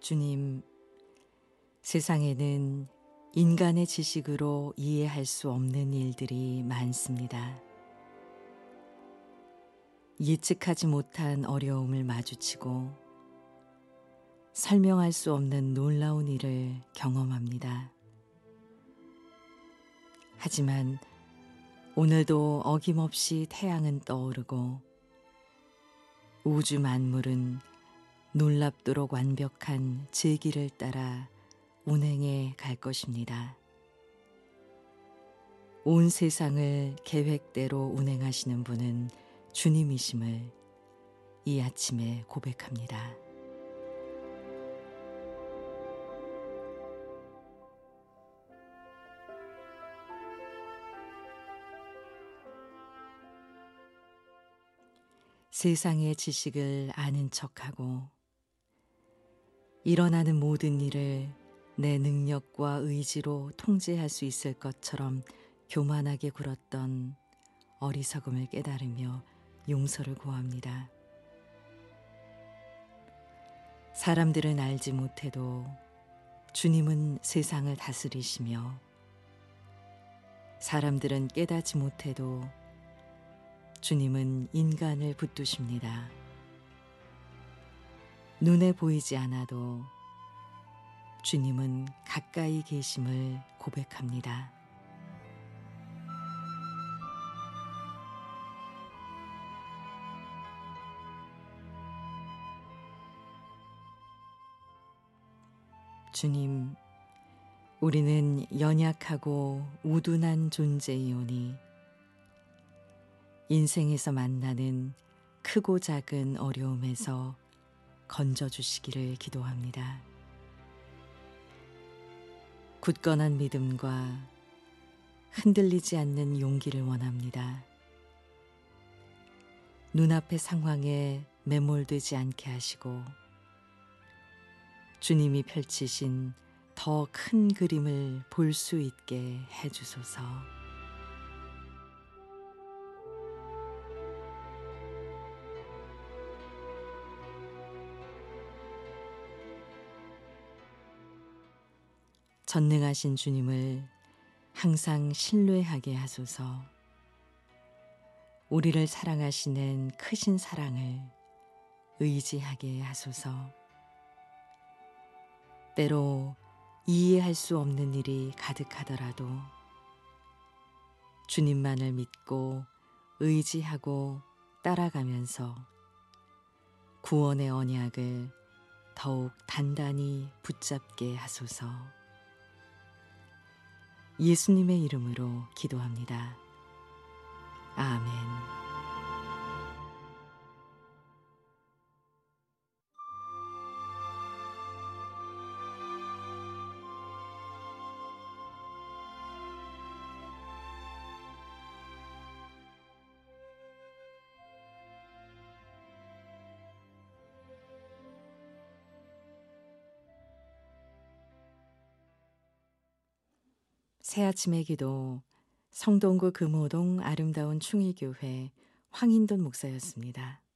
주님, 세상에는 인간의 지식으로 이해할 수 없는 일들이 많습니다. 예측하지 못한 어려움을 마주치고 설명할 수 없는 놀라운 일을 경험합니다. 하지만 오늘도 어김없이 태양은 떠오르고 우주 만물은 놀랍도록 완벽한 제 길을 따라 운행해 갈 것입니다. 온 세상을 계획대로 운행하시는 분은 주님이심을 이 아침에 고백합니다. 세상의 지식을 아는 척하고 일어나는 모든 일을 내 능력과 의지로 통제할 수 있을 것처럼 교만하게 굴었던 어리석음을 깨달으며 용서를 구합니다. 사람들은 알지 못해도 주님은 세상을 다스리시며 사람들은 깨닫지 못해도 주님은 인간을 붙드십니다. 눈에 보이지 않아도 주님은 가까이 계심을 고백합니다. 주님, 우리는 연약하고 우둔한 존재이오니 인생에서 만나는 크고 작은 어려움에서 건져주시기를 기도합니다. 굳건한 믿음과 흔들리지 않는 용기를 원합니다. 눈앞의 상황에 매몰되지 않게 하시고 주님이 펼치신 더 큰 그림을 볼 수 있게 해주소서. 전능하신 주님을 항상 신뢰하게 하소서. 우리를 사랑하시는 크신 사랑을 의지하게 하소서. 때로 이해할 수 없는 일이 가득하더라도 주님만을 믿고 의지하고 따라가면서 구원의 언약을 더욱 단단히 붙잡게 하소서. 예수님의 이름으로 기도합니다. 아멘. 새아침의 기도 성동구 금호동 아름다운 충의교회 황인돈 목사였습니다.